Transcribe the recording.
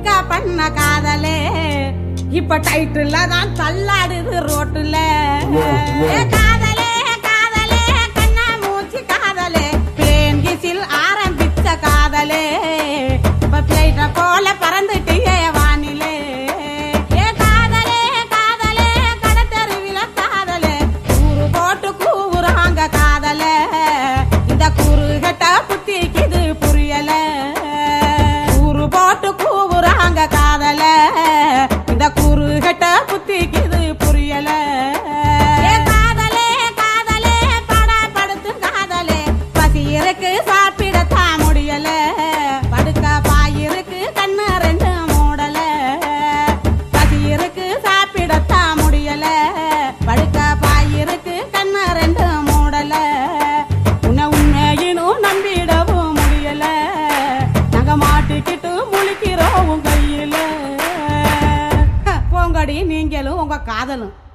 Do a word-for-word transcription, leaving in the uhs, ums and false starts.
ஒருக்கா பண்ண காதலே இப்ப டைட்டில் தான் தள்ளாடுது ரோட்டுல. காதலே காதலே கண்ணா மூச்சு காதலே பிளேன் கிசில் ஆரம்பிச்ச காதலே இப்ப பிளைட்ட போல பறந்துட்டியே வானிலே. ஏ காதலே காதலே கடத்தெருவில காதலே கூறு போட்டு கூவுறாங்க காதலே இந்த கூறு கட்ட புத்திக்குது புரியல. கூறு போட்டு கூவுறாங்க காதலே இந்த கூறு கட்ட புத்திக்குது புரியல. காதலே காதலே படா படுத்து காதலே பசி இருக்கு சாப்பிடத்தான் முடியல. படுக்க பாயிருக்கு கண்ணு ரெண்டு மூடல. பசி இருக்கு சாப்பிடத்தான் முடியல. படுக்க பாயிருக்கு கண்ணு ரெண்டு மூடல. உன்னை உண்மையினும் நம்பிடவும் முடியல. நாங்க மாட்டிக்கிட்டு முழிக்கிறோம் கையில. போங்கடி நீங்களும் உங்க காதலும்.